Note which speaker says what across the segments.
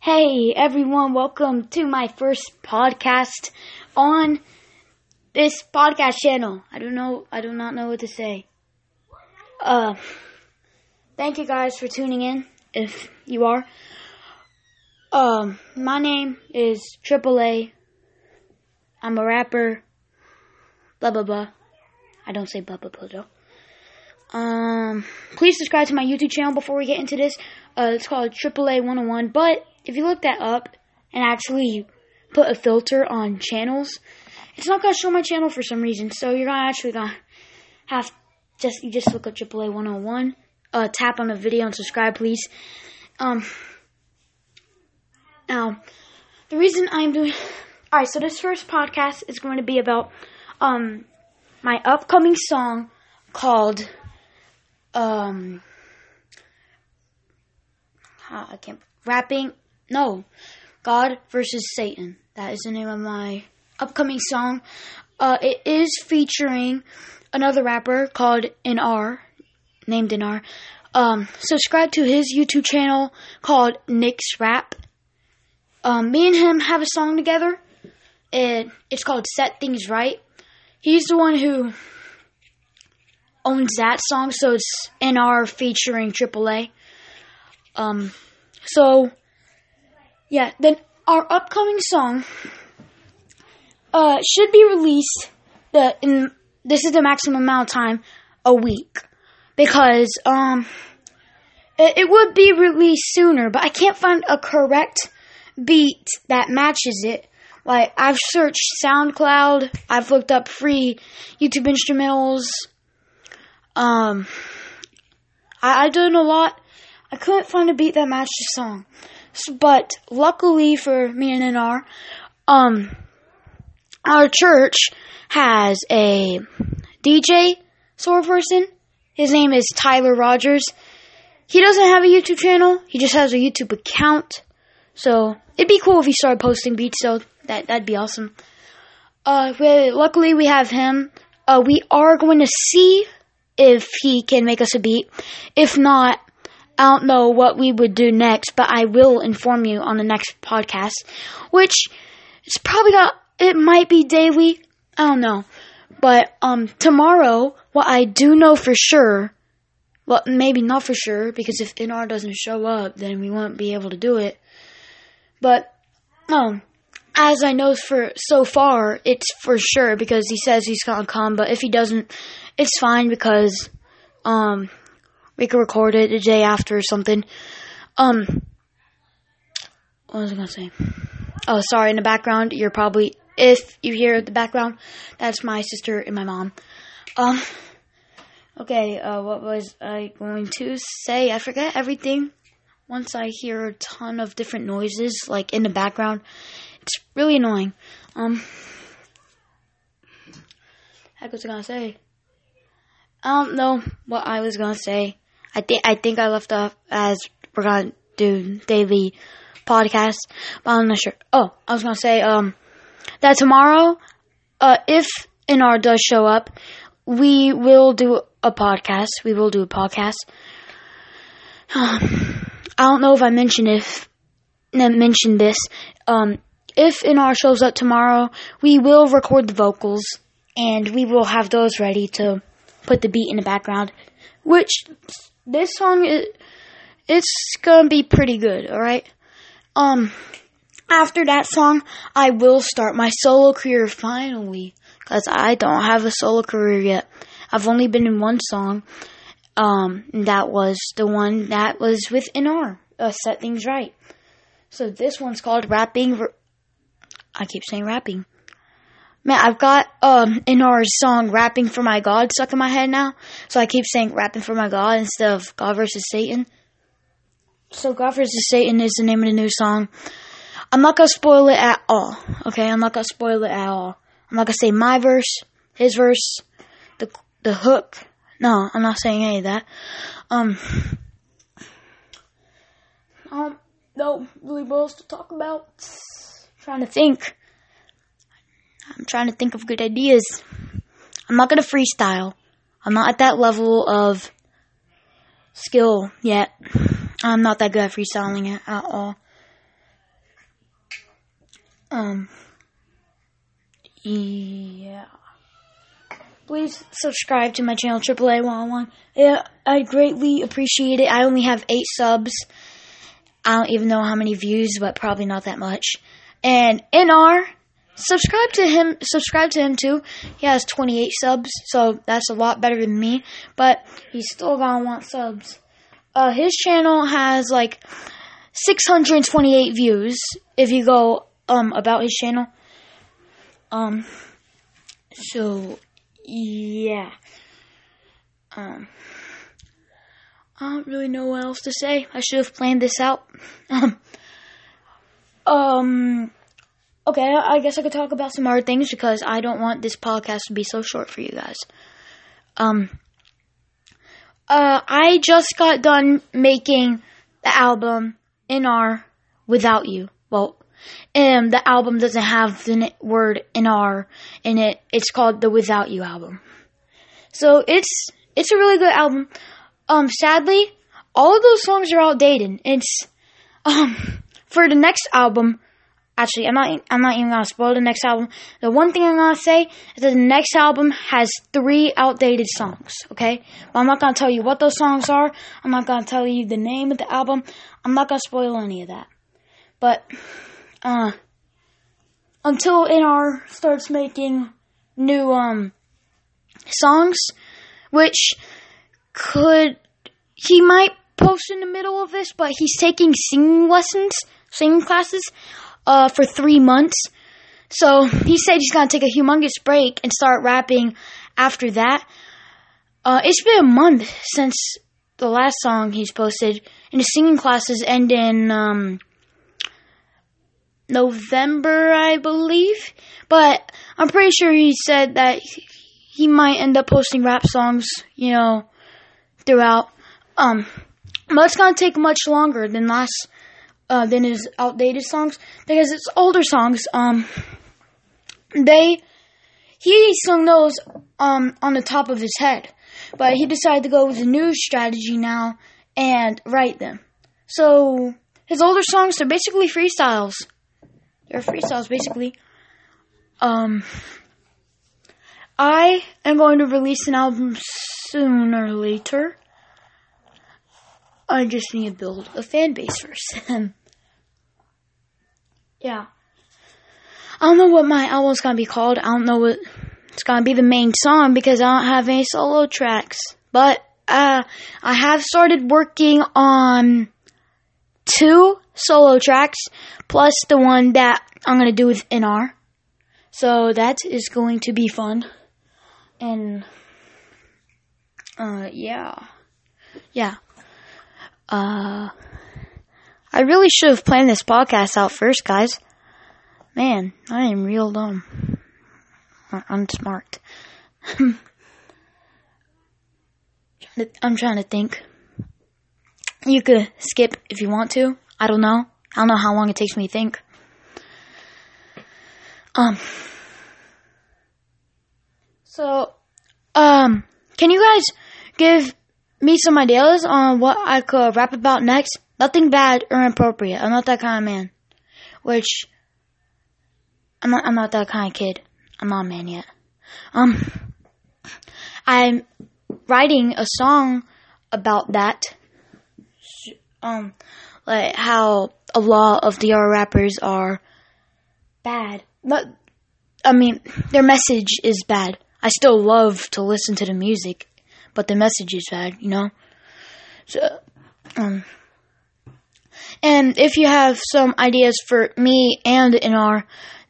Speaker 1: Hey everyone, welcome to my first podcast on this podcast channel. I do not know what to say. Thank you guys for tuning in, if you are. My name is AAA. I'm a rapper. Blah blah blah. I don't say blah blah blah though. Please subscribe to my YouTube channel before we get into this. It's called AAA 101, but if you look that up and actually put a filter on channels, it's not going to show my channel for some reason. So you're gonna have you just look up AAA 101, tap on the video and subscribe, please. Now, the reason I'm doing... Alright, so this first podcast is going to be about my upcoming song called God versus Satan. That is the name of my upcoming song. It is featuring another rapper called named NR. Subscribe to his YouTube channel called Nick's Rap. Me and him have a song together. It's called Set Things Right. He's the one who owns that song, so it's NR featuring AAA. Then our upcoming song should be released this is the maximum amount of time, a week, because it would be released sooner, but I can't find a correct beat that matches it. Like, I've searched SoundCloud, I've looked up free YouTube instrumentals, I've done a lot. I couldn't find a beat that matched the song. But luckily for me and NR, our church has a DJ sort of person. His name is Tyler Rogers. He doesn't have a YouTube channel. He just has a YouTube account. So it'd be cool if he started posting beats. So that'd be awesome. Luckily we have him. We are going to see if he can make us a beat. If not, I don't know what we would do next, but I will inform you on the next podcast, which it might be daily. I don't know. But tomorrow, what I do know for sure, well, maybe not for sure, because if NR doesn't show up, then we won't be able to do it. But as I know so far, it's for sure, because he says he's gonna come. But if he doesn't, it's fine, because we could record it the day after or something. What was I gonna say? Oh, sorry, in the background, if you hear the background, that's my sister and my mom. Okay, what was I going to say? I forget everything. Once I hear a ton of different noises, like, in the background, it's really annoying. Heck was I gonna say? I don't know what I was gonna say. I think I left off as we're gonna do daily podcasts, but I'm not sure. Oh, I was gonna say that tomorrow, if NR does show up, we will do a podcast. I don't know if I mentioned this. If NR shows up tomorrow, we will record the vocals, and we will have those ready to put the beat in the background, which this song it's gonna be pretty good, alright? After that song, I will start my solo career finally, because I don't have a solo career yet. I've only been in one song, and that was the one that was with NR, Set Things Right. So this one's called Rapping. I keep saying rapping. Man, I've got NR's song Rapping for My God stuck in my head now. So I keep saying Rapping for My God instead of God versus Satan. So God versus Satan is the name of the new song. I'm not going to spoil it at all. Okay, I'm not going to spoil it at all. I'm not going to say my verse, his verse, the hook. No, I'm not saying any of that. No, really what else to talk about? I'm trying to think of good ideas. I'm not going to freestyle. I'm not at that level of skill yet. I'm not that good at freestyling at all. Yeah. Please subscribe to my channel, AAA101. Yeah, I greatly appreciate it. I only have 8 subs. I don't even know how many views, but probably not that much. And NR, subscribe to him too. He has 28 subs, so that's a lot better than me, but he's still gonna want subs. His channel has like 628 views if you go about his channel. So yeah. I don't really know what else to say. I should have planned this out. Okay, I guess I could talk about some other things because I don't want this podcast to be so short for you guys. I just got done making the album NR Without You. Well, the album doesn't have the word NR in it. It's called the Without You album. So it's a really good album. Sadly, all of those songs are outdated. It's for the next album. Actually, I'm not even gonna spoil the next album. The one thing I'm gonna say is that the next album has 3 outdated songs. Okay, but I'm not gonna tell you what those songs are. I'm not gonna tell you the name of the album. I'm not gonna spoil any of that. But until NR starts making new songs, which he might post in the middle of this, but he's taking singing classes for 3 months. So he said he's gonna take a humongous break and start rapping after that. It's been a month since the last song he's posted, and his singing classes end in November, I believe. But I'm pretty sure he said that he might end up posting rap songs, throughout. But it's gonna take much longer than his outdated songs because it's older songs. He sung those on the top of his head, but he decided to go with a new strategy now and write them. So his older songs, they're basically freestyles. They're freestyles, basically. I am going to release an album sooner or later. I just need to build a fan base first. Yeah. I don't know what my album's gonna be called. I don't know what it's gonna be the main song because I don't have any solo tracks. But I have started working on 2 solo tracks plus the one that I'm gonna do with NR. So that is going to be fun. And yeah. I really should have planned this podcast out first, guys. Man, I am real dumb. Or unsmart. I'm trying to think. You could skip if you want to. I don't know. I don't know how long it takes me to think. So, can you guys give me some ideas on what I could rap about next? Nothing bad or inappropriate. I'm not that kind of man. Which, I'm not that kind of kid. I'm not a man yet. I'm writing a song about that. Like how a lot of the other rappers are bad. But, their message is bad. I still love to listen to the music, but the message is bad, So, and if you have some ideas for me and NR,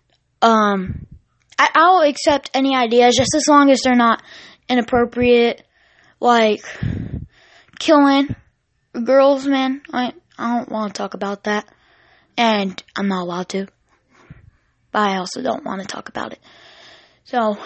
Speaker 1: I'll accept any ideas just as long as they're not inappropriate, like killing girls, man. I don't want to talk about that, and I'm not allowed to, but I also don't want to talk about it. So,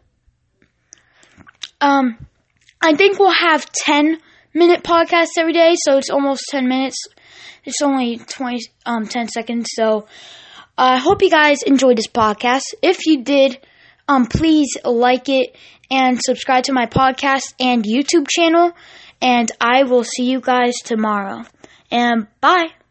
Speaker 1: I think we'll have 10-minute podcasts every day, so it's almost 10 minutes. It's only 10 seconds, so I hope you guys enjoyed this podcast. If you did, please like it and subscribe to my podcast and YouTube channel, and I will see you guys tomorrow. And bye!